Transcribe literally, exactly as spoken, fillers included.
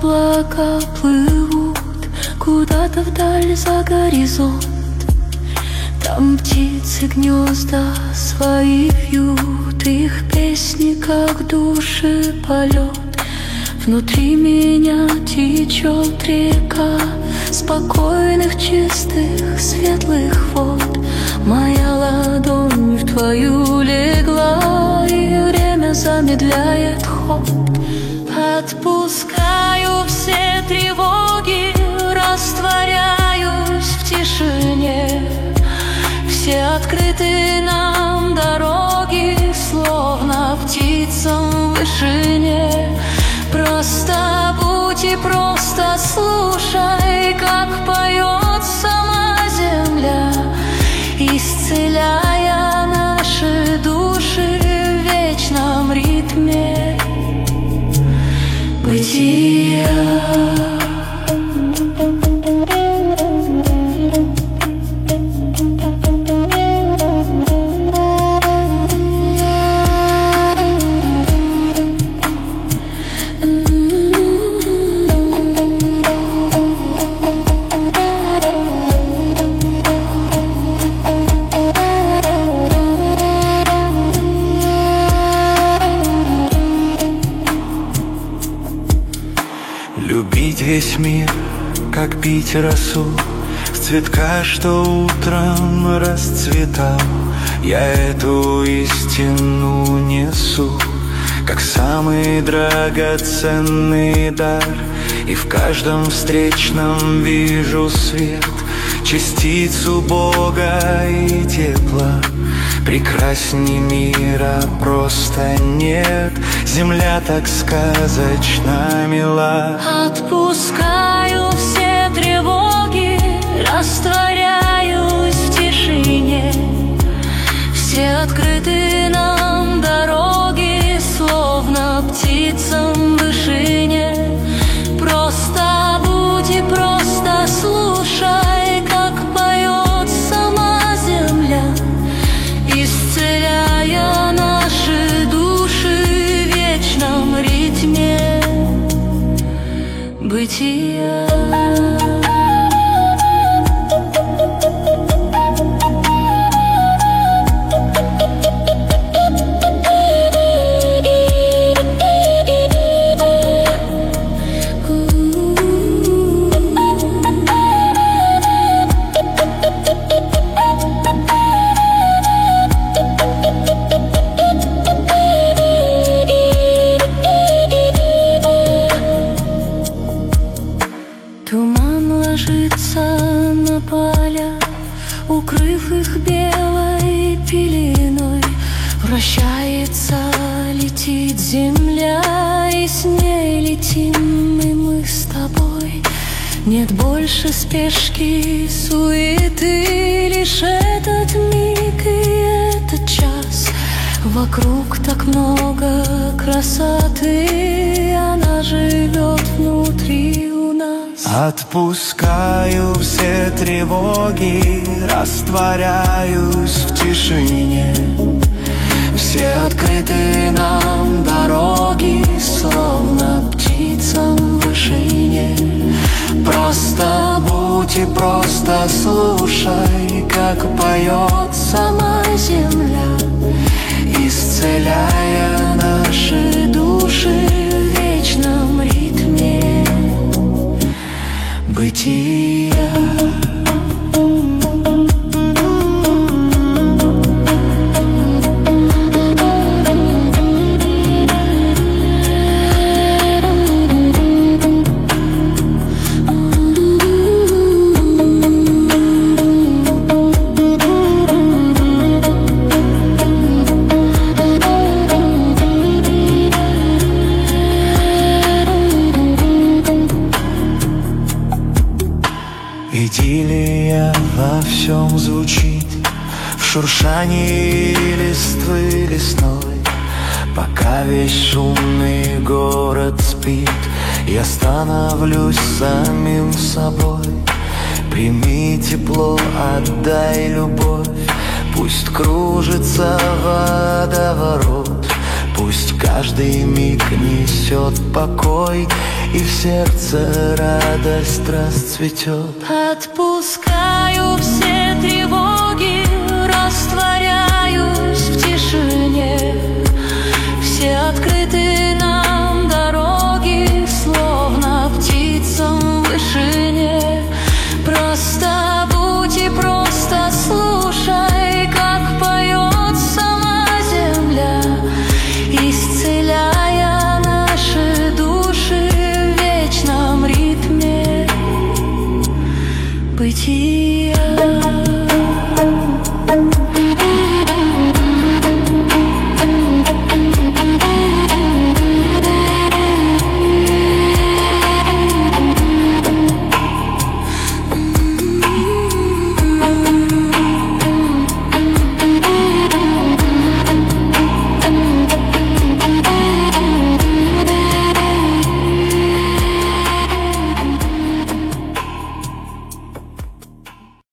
облака плывут куда-то вдаль за горизонт. Там птицы гнезда свои вьют, их песни, как души полет. Внутри меня течет река спокойных, чистых, светлых вод. Моя ладонь в твою легла, и время замедляет ход. Отпускаю все тревоги, растворяюсь в тишине. Все открыты нам дороги, словно птицам в вышине. Просто будь и просто слушай, как поет сама земля, исцеляя наши души в вечном ритме бытия. Любить весь мир, как пить росу с цветка, что утром расцветал. Я эту истину несу, как самый драгоценный дар. И в каждом встречном вижу свет, частицу Бога и тепла. Прекрасней мира просто нет, земля так сказочно мила. Отпускаю все тревоги, растворяюсь в тишине. Все открыты нам дороги, словно птицам в вышине. Просто будь и просто слушай, как поет сама земля, исцеляя наши души в вечном ритме бытия. Туман ложится на поля, укрыв их белой пеленой. Вращается, летит земля, и с ней летим и мы с тобой. Нет больше спешки, суеты, лишь этот миг и этот час. Вокруг так много красоты, она живет внутри у нас. Отпускаю все тревоги, растворяюсь в тишине. Все открыты нам дороги, словно птицам в вышине. Просто будь и просто слушай, как поет сама земля, исцеляя наши души в вечном ритме бытия. Идиллия во всем звучит, в шуршании листвы лесной. Пока весь шумный город спит, я становлюсь самим собой. Прими тепло, отдай любовь, пусть кружится водоворот, пусть каждый миг несет покой. и в сердце радость расцветет. Отпускаю все тревоги, растворяюсь в тишине. Все открыты нам дороги, словно птицам в вышине. Просто будь и просто слушай, как поет сама земля, исцеляя наши души в вечном ритме бытия.